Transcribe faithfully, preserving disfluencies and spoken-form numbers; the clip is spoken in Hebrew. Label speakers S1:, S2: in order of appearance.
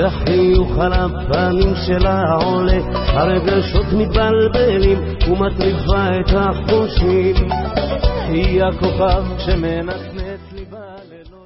S1: והחיוך על הפנים שלה עולה, הרגשות מתבלבלים ומטריפה את החושים, היא הכוכב שמנקה